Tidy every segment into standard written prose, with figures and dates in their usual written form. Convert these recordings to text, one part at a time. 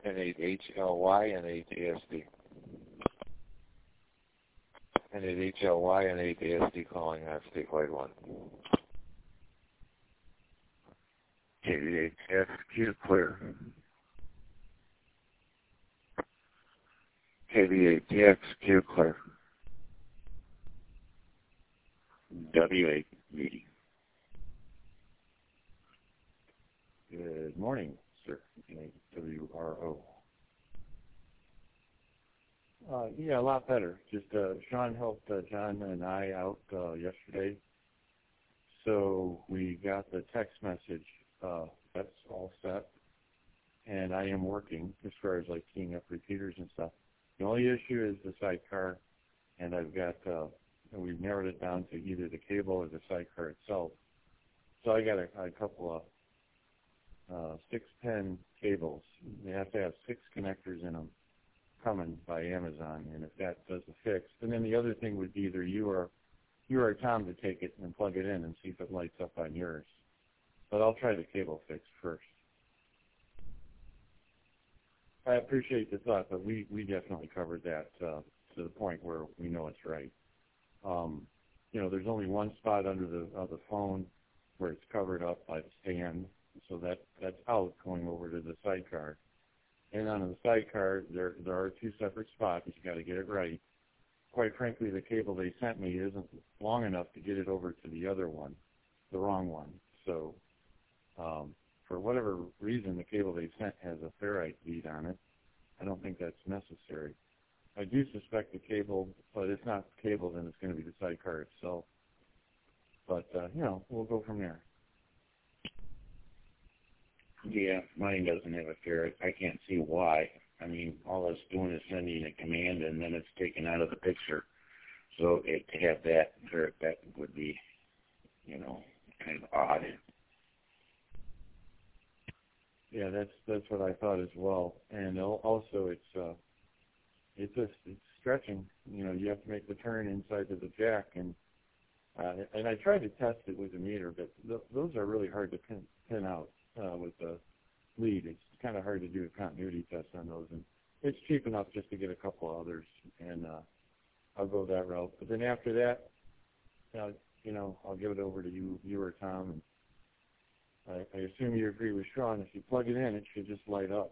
N8HLY, N8ASD. N8HLY, N8ASD calling on statewide 1. KV8XQ clear. KV8XQ clear. W8 meeting. Good morning, sir. WRO. Yeah, a lot better. Just Sean helped John and I out yesterday, so we got the text message. That's all set, and I am working as far as like keying up repeaters and stuff. The only issue is the sidecar, and I've got we've narrowed it down to either the cable or the sidecar itself. So I got a couple of 6-pin cables. They have to have 6 connectors in them coming by Amazon, and if that does the fix, and then the other thing would be either you or Tom to take it and plug it in and see if it lights up on yours. But I'll try the cable fix first. I appreciate the thought, but we definitely covered that to the point where we know it's right. You know, there's only one spot under the phone where it's covered up by the stand, so that's out going over to the sidecar. And on the sidecar, there are 2 separate spots. You got to get it right. Quite frankly, the cable they sent me isn't long enough to get it over to the other one, the wrong one. So for whatever reason, the cable they sent has a ferrite bead on it. I don't think that's necessary. I do suspect the cable, but it's not the cable, then it's going to be the sidecar itself. But, you know, we'll go from there. Yeah, mine doesn't have a ferret. I can't see why. I mean, all it's doing is sending a command, and then it's taken out of the picture. So to have that ferret, that would be, you know, kind of odd. Yeah, that's what I thought as well. And also, it's stretching. You know, you have to make the turn inside of the jack, and I tried to test it with the meter, but those are really hard to pin out with the lead. It's kind of hard to do a continuity test on those, and it's cheap enough just to get a couple others, and I'll go that route. But then after that, you know, I'll give it over to you or Tom, and I assume you agree with Sean. If you plug it in, it should just light up.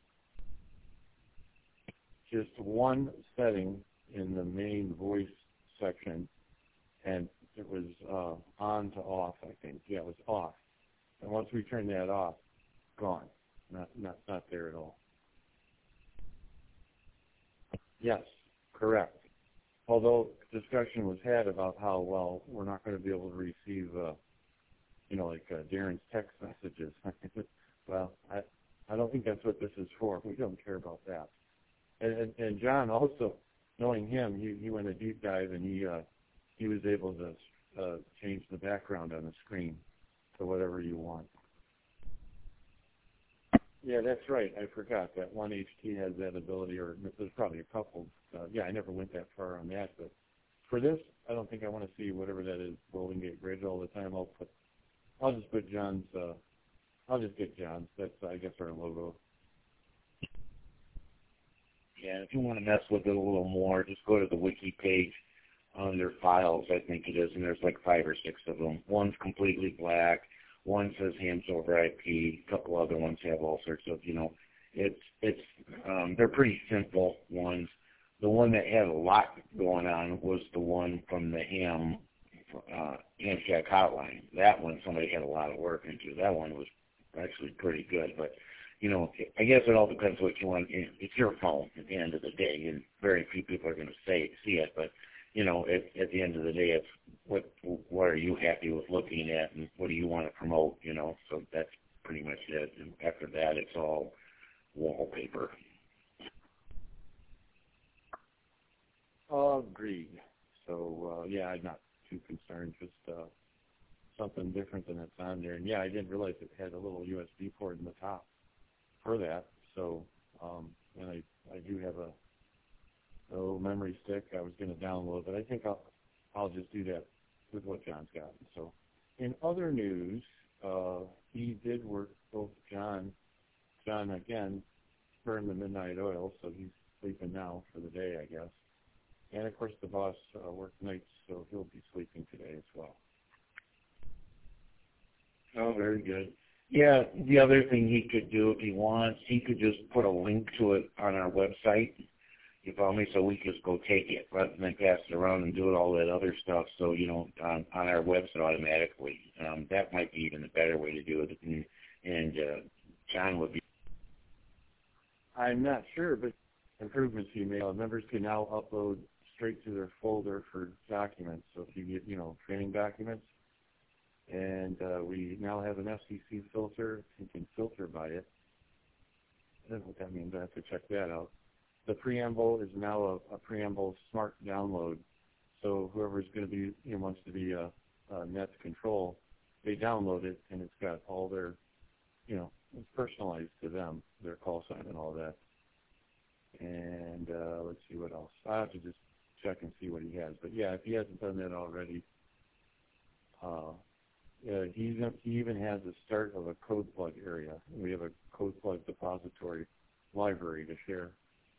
Just one setting in the main voice section, and it was on to off, I think. Yeah, it was off. And once we turned that off, gone. Not there at all. Yes, correct. Although discussion was had about how, well, we're not going to be able to receive, you know, like Darren's text messages. Well, I don't think that's what this is for. We don't care about that. And John also, knowing him, he went a deep dive, and he was able to change the background on the screen to whatever you want. Yeah, that's right. I forgot that one HT has that ability, or there's probably a couple. Yeah, I never went that far on that, but for this, I don't think I want to see whatever that is, Golden Gate Bridge all the time. I'll just put John's. I'll just get John's. That's, I guess, our logo. Yeah, if you want to mess with it a little more, just go to the wiki page under files, I think it is, and there's like 5 or 6 of them. One's completely black. One says hams over IP. A couple other ones have all sorts of, you know, they're pretty simple ones. The one that had a lot going on was the one from the ham shack hotline. That one somebody had a lot of work into. That one was actually pretty good, but you know, I guess it all depends what you want. It's your phone at the end of the day, and very few people are going to see it. But you know, at the end of the day, it's what are you happy with looking at, and what do you want to promote? You know, so that's pretty much it. And after that, it's all wallpaper. Agreed. So yeah, I'm not too concerned. Just something different than that's on there. And yeah, I didn't realize it had a little USB port in the top for that. So and I do have a little memory stick. I was going to download, but I think I'll just do that with what John's got. So in other news, he did work both John again burned the midnight oil, so he's sleeping now for the day, I guess. And of course, the boss worked nights, so he'll be sleeping today as well. Oh, very good. Yeah, the other thing he could do if he wants, he could just put a link to it on our website. You follow me? So we just go take it rather than pass it around and do all that other stuff. So on our website automatically. That might be even a better way to do it. And John would be. I'm not sure, but improvements he made. Members can now upload straight to their folder for documents. So if you get training documents. And we now have an FCC filter. You can filter by it. I don't know what that means. I have to check that out. The preamble is now a preamble smart download. So whoever's going to be wants to be net control, they download it, and it's got all their, it's personalized to them, their call sign and all that. And let's see what else. I have to just check and see what he has. But yeah, if he hasn't done that already. He even has the start of a code plug area. We have a code plug depository library to share.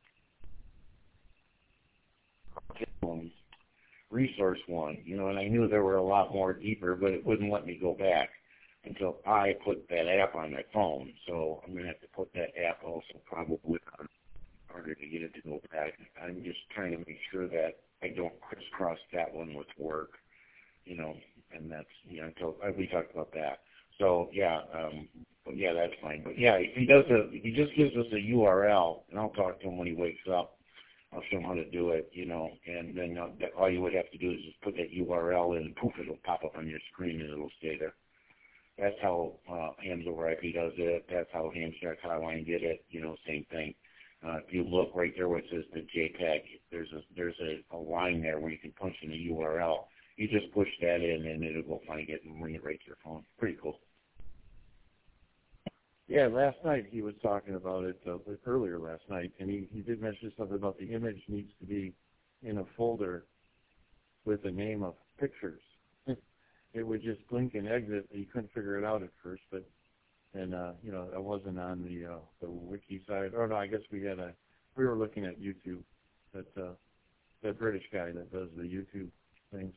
Resource one, and I knew there were a lot more deeper, but it wouldn't let me go back until I put that app on my phone. So I'm going to have to put that app also probably on in order to get it to go back. I'm just trying to make sure that I don't crisscross that one with work, and that's, until we talked about that. So, but yeah, that's fine. But yeah, if he just gives us a URL, and I'll talk to him when he wakes up. I'll show him how to do it, and then all you would have to do is just put that URL in, and poof, it'll pop up on your screen, and it'll stay there. That's how Hams Over IP does it. That's how Hamshack Hotline did it. Same thing. If you look right there where it says the JPEG, there's a line there where you can punch in a URL. You just push that in, and it'll go find it and bring it right to your phone. Pretty cool. Yeah, last night he was talking about it, earlier last night, and he did mention something about the image needs to be in a folder with the name of pictures. It would just blink and exit. You couldn't figure it out at first, but that wasn't on the wiki side. Oh no, I guess we were looking at YouTube, that British guy that does the YouTube things.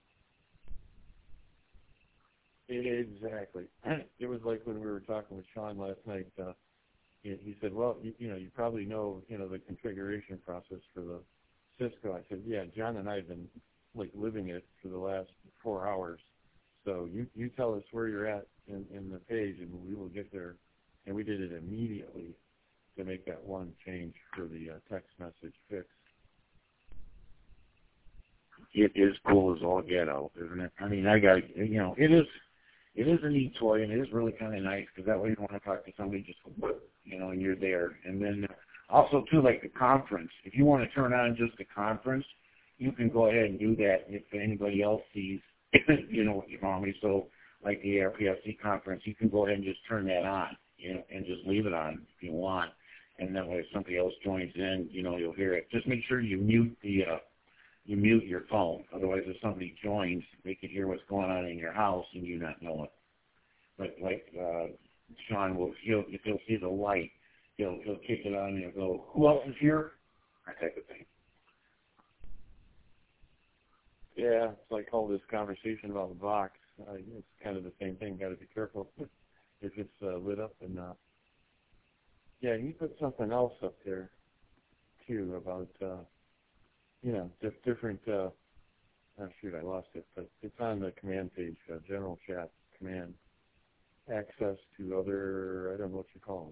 Exactly. It was like when we were talking with Sean last night. He said, "Well, you probably know, the configuration process for the Cisco." I said, "Yeah, John and I have been living it for the last 4 hours. So you tell us where you're at in the page, and we will get there." And we did it immediately to make that one change for the text message fix. It is cool as all get out, isn't it? I mean, it is a neat toy, and it is really kind of nice because that way you want to talk to somebody, just and you're there. And then also too, like the conference. If you want to turn on just the conference, you can go ahead and do that. If anybody else sees, what you call me. So like the ARPSC conference, you can go ahead and just turn that on, and just leave it on if you want. And that way, if somebody else joins in, you'll hear it. Just make sure you mute you mute your phone. Otherwise, if somebody joins, they can hear what's going on in your house and you not know it. But like Sean if he'll see the light, he'll kick it on and he'll go, "Who else is here?" That type of thing. Yeah, it's like all this conversation about the box. It's kind of the same thing. Got to be careful if it's lit up or not. Yeah, he put something else up there too about different. Oh shoot, I lost it, but it's on the command page. General chat command access to other. I don't know what you call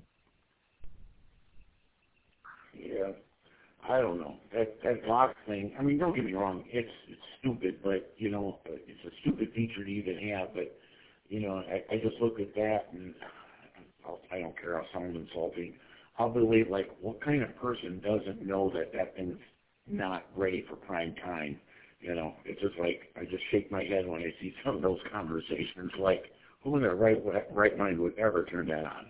them. Yeah. I don't know. That box thing, I mean, don't get me wrong, it's stupid, but, it's a stupid feature to even have, but, I just look at that and I don't care how someone's insulting. I'll believe, what kind of person doesn't know that thing's not ready for prime time? It's just I just shake my head when I see some of those conversations, who in their right mind would ever turn that on?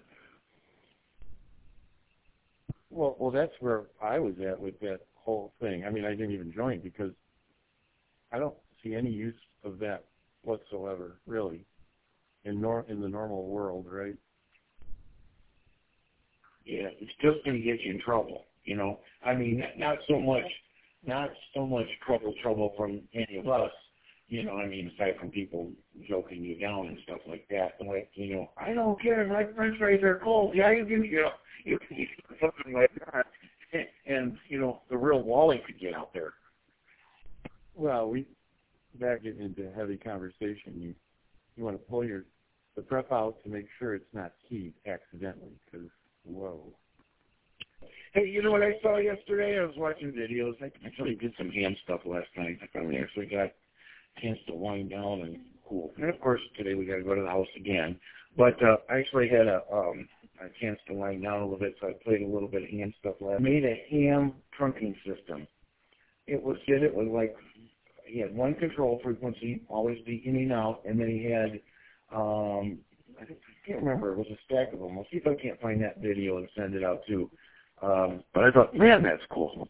Well, that's where I was at with that whole thing. I mean, I didn't even join because I don't see any use of that whatsoever, really, in the normal world, right? yeah, it's just going to get you in trouble. You know, I mean, not so much trouble from any of us. You know, I mean, aside from people joking you down and stuff like that. Like, you know, I don't care, my French fries are cold. Yeah, you know, you can something like that. And, you know, the real Wally could get out there. Well, back into heavy conversation, you want to pull the prep out to make sure it's not keyed accidentally, because, whoa. Hey, you know what I saw yesterday? I was watching videos. I actually did some ham stuff last night. I finally actually got a chance to wind down and cool. And, of course, today we got to go to the house again. But I actually had a chance to wind down a little bit, so I played a little bit of ham stuff last night. Made a ham trunking system. It was like, he had one control frequency, always the in and out, and then he had, I can't remember, it was a stack of them. I'll see if I can't find that video and send it out too. But I thought, man, that's cool.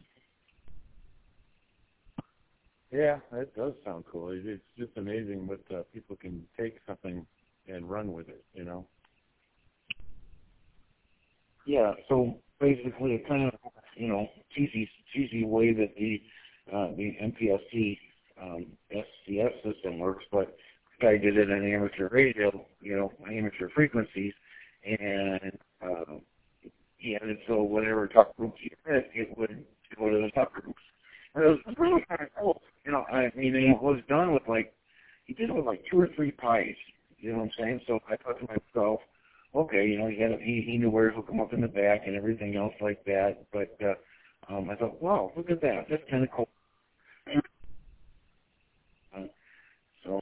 Yeah, that does sound cool. It's just amazing what people can take something and run with it, you know? Yeah, so basically it kind of, you know, cheesy way that the MPSC SCS system works, but the guy did it on amateur radio, you know, amateur frequencies, and he had it so whatever top groups you hit, it would go to the top groups. And it was really kind of cool. You know, I mean, it was done with he did it with 2 or 3 pies. You know what I'm saying? So I thought to myself, okay, you know, he knew where to hook them up in the back and everything else like that. But I thought, wow, look at that. That's kind of cool. So.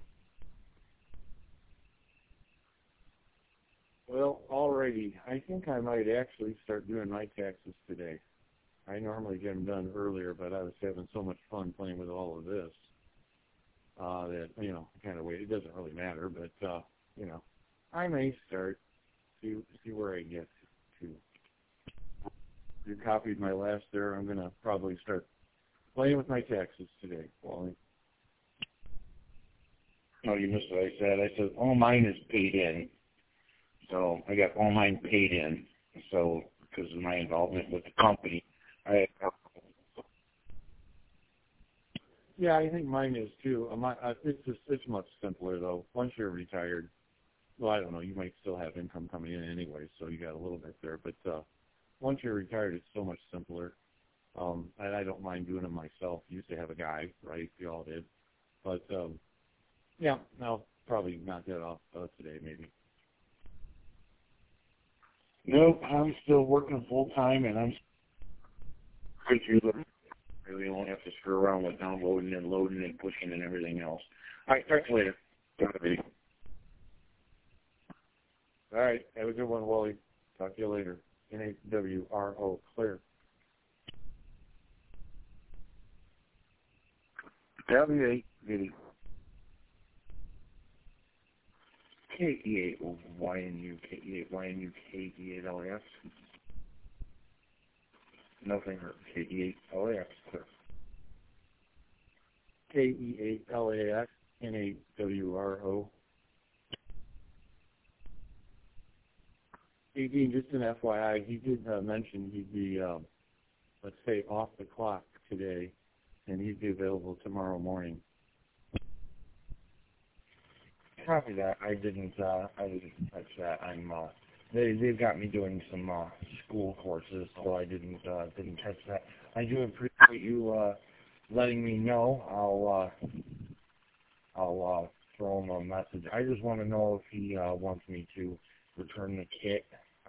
Well, alrighty. I think I might actually start doing my taxes today. I normally get them done earlier, but I was having so much fun playing with all of this that, you know, kind of wait. It doesn't really matter, but, you know, I may start to see where I get to. You copied my last there. I'm going to probably start playing with my taxes today, Wally. No, you missed what I said. I said all mine is paid in. So I got all mine paid in. So because of my involvement with the company, Yeah, I think mine is too. It's much simpler though. Once you're retired, well, I don't know. You might still have income coming in anyway, so you got a little bit there. But once you're retired, it's so much simpler. And I don't mind doing them myself. Used to have a guy, right? We all did. But yeah, I'll probably knock that off today, maybe. Nope, I'm still working full time, and I'm pretty sure really won't have to screw around with downloading and loading and pushing and everything else. All right, talk to you later. All right, have a good one, Wally. Talk to you later. NHWRO, clear. W8 video. KE8YNU, KE8YNU, KE8LAS. Nothing hurt. KE8LAS, clear. KE8LAS, NHWRO. Dean, just an FYI, he did mention he'd be, let's say, off the clock today, and he'd be available tomorrow morning. Copy that. I didn't touch that. They've got me doing some school courses, so I didn't touch that. I do appreciate you letting me know. I'll throw him a message. I just want to know if he wants me to return the kit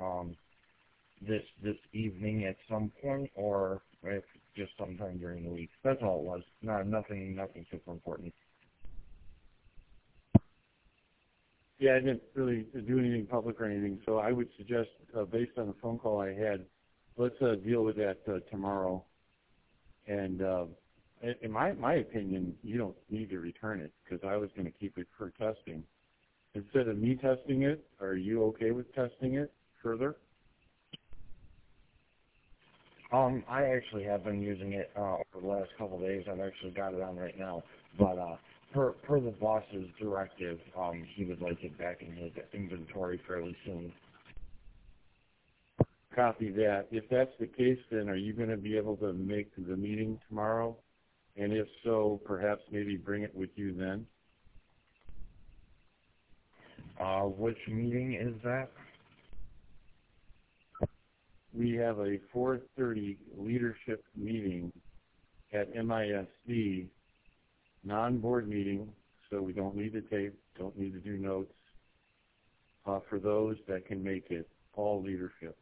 this evening at some point, or if just sometime during the week. That's all it was. Nothing super important. Yeah, I didn't really do anything public or anything, so I would suggest, based on the phone call I had, let's deal with that tomorrow. And in my opinion, you don't need to return it, because I was going to keep it for testing. Instead of me testing it, are you okay with testing it further? I actually have been using it over the last couple of days. I've actually got it on right now, but per the boss's directive, he would like it back in his inventory fairly soon. Copy that. If that's the case, then are you going to be able to make the meeting tomorrow? And if so, perhaps maybe bring it with you then? Which meeting is that? We have a 4:30 leadership meeting at MISD, non-board meeting, so we don't need to tape, don't need to do notes, for those that can make it, all leadership.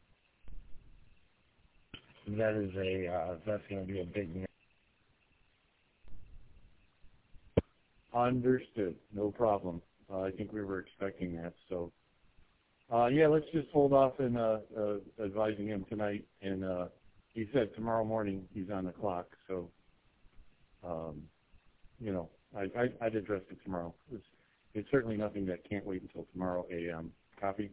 That is that's going to be a big meeting. Understood. No problem. I think we were expecting that. So, yeah, let's just hold off and advising him tonight. And he said tomorrow morning he's on the clock. So, you know, I'd address it tomorrow. It's certainly nothing that can't wait until tomorrow a.m. Copy?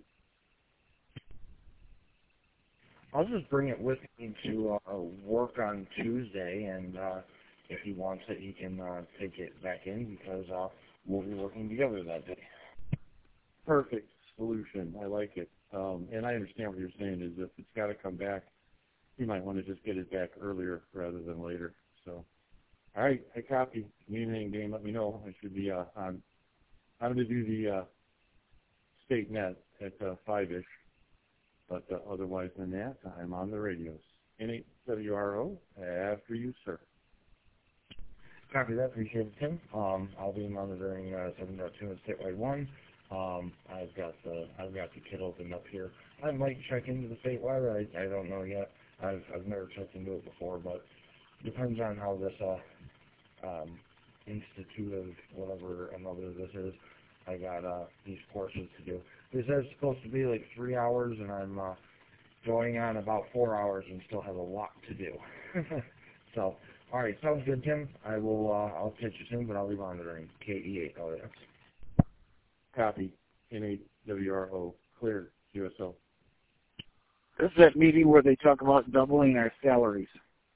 I'll just bring it with me to work on Tuesday, and if he wants it, he can take it back in because we'll be working together that day. Perfect solution. I like it. And I understand what you're saying is if it's got to come back, you might want to just get it back earlier rather than later. So, all right, I copy. If you need anything, Dane, let me know. I should be on. I'm going to do the state net at 5-ish. But otherwise than that, I'm on the radios. N8WRO, after you, sir. Copy that. Appreciate it, Tim. I'll be monitoring 7.2 and statewide 1. I've got the kit opened up here. I might check into the statewide. I don't know yet. I've never checked into it before, but depends on how this institute of whatever another this is. I got these courses to do. This is supposed to be like 3 hours, and I'm going on about 4 hours and still have a lot to do. So, all right, sounds good, Tim. I'll catch you soon, but I'll be monitoring KE8 LAX. Copy. N8WRO, clear, QSO. This is that meeting where they talk about doubling our salaries.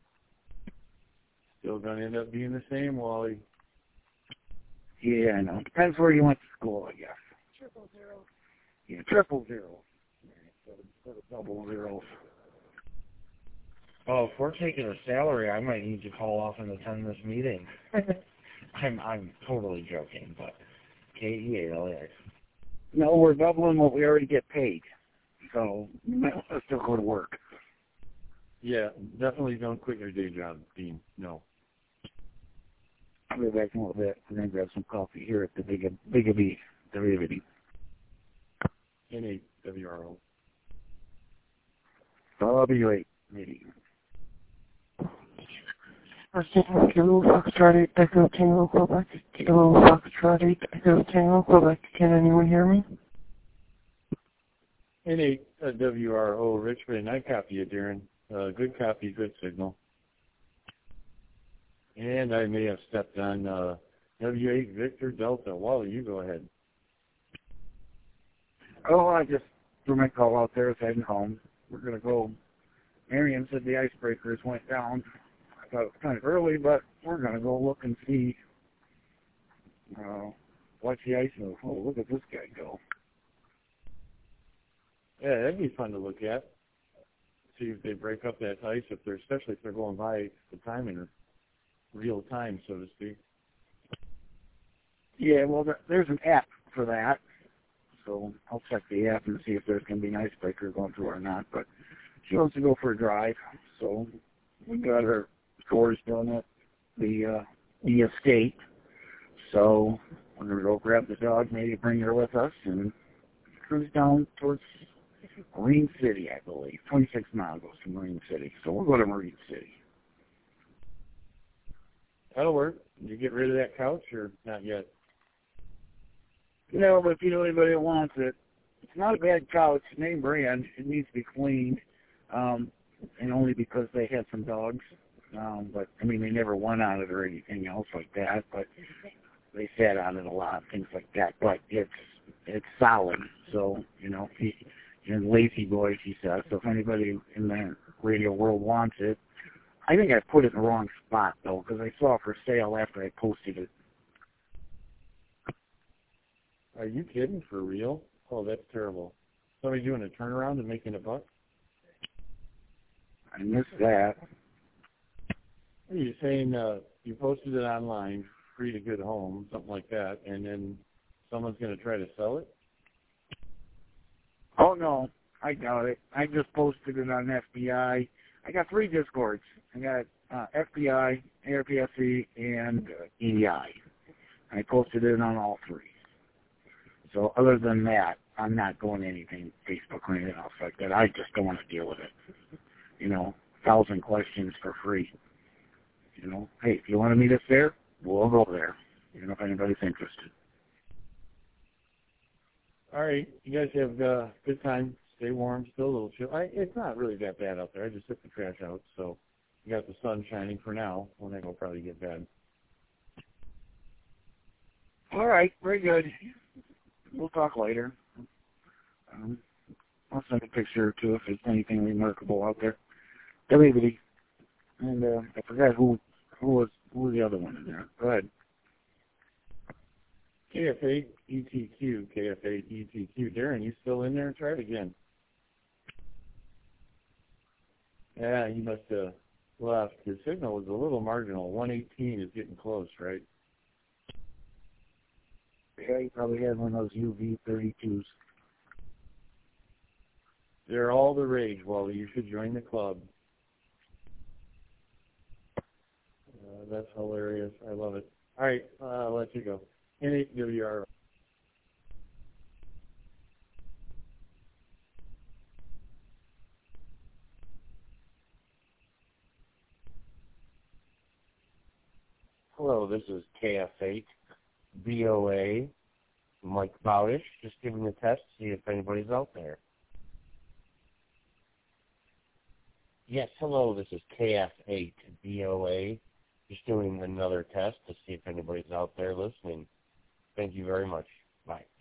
Still going to end up being the same, Wally. Yeah, I know. Depends where you went to school, I guess. 000. Yeah, 000. Instead of double zeros. Oh, if we're taking a salary, I might need to call off and attend this meeting. I'm totally joking, but KE8 LAX. No, we're doubling what we already get paid. So you might want to still go to work. Yeah, definitely don't quit your day job, Dean. No. I'll be back in a little bit. We're going to grab some coffee here at the Bigabee. N8WRO. W8 meeting. Kilo Foxtrot 8 Echo Tango Quebec. Kilo Foxtrot 8 Echo Tango Quebec. Can anyone hear me? N8WRO Richmond. I copy you, Darren. Good copy, good signal. And I may have stepped on W8 Victor Delta. Wally, you go ahead. Oh, I just threw my call out there. It's heading home. We're going to go. Marion said the icebreakers went down. I thought it was kind of early, but we're going to go look and see. Watch the ice move. Oh, look at this guy go. Yeah, that'd be fun to look at. See if they break up that ice, especially if they're going by the time in real time, so to speak. Yeah, well, there's an app for that. So I'll check the app and see if there's going to be an icebreaker going through or not. But she wants to go for a drive, so we got her chores done at the estate. So we're going to go grab the dog, maybe bring her with us, and cruise down towards Marine City, I believe. 26 miles goes to Marine City. So we'll go to Marine City. That'll work. Did you get rid of that couch or not yet? No, but if you know anybody that wants it, it's not a bad couch. Name brand. It needs to be cleaned, and only because they had some dogs. But, I mean, they never went on it or anything else like that, but they sat on it a lot, things like that. But it's solid. So, you know, lazy boy, he says. So if anybody in the radio world wants it, I think I put it in the wrong spot, though, because I saw it for sale after I posted it. Are you kidding? For real? Oh, that's terrible. Somebody doing a turnaround and making a buck? I missed that. You're saying you posted it online, free to good home, something like that, and then someone's going to try to sell it? Oh, no, I doubt it. I just posted it on FBI. I got 3 Discords. I got FBI, ARPSC, and EDI. I posted it on all 3. So other than that, I'm not going to anything, Facebook or anything else like that. I just don't want to deal with it. 1,000 questions for free. Hey, if you want to meet us there, we'll go there. If anybody's interested. All right. You guys have good time. Stay warm. Still a little chill. It's not really that bad out there. I just took the trash out, so you got the sun shining for now. Well, then it'll probably get bad. All right. Very good. We'll talk later. I'll send a picture or two if there's anything remarkable out there. WBD. And I forgot who was the other one in there. Go ahead. KF8 ETQ, KF8 ETQ. Darren, you still in there? Try it again. Yeah, you must have left. Your signal was a little marginal. 118 is getting close, right? Yeah, you probably had one of those UV32s. They're all the rage, Wally. You should join the club. That's hilarious. I love it. All right, I'll let you go. N8WR. Hello, this is KF8 BOA, Mike Bowdish, just giving a test to see if anybody's out there. Yes, hello, this is KF8 BOA, just doing another test to see if anybody's out there listening. Thank you very much. Bye.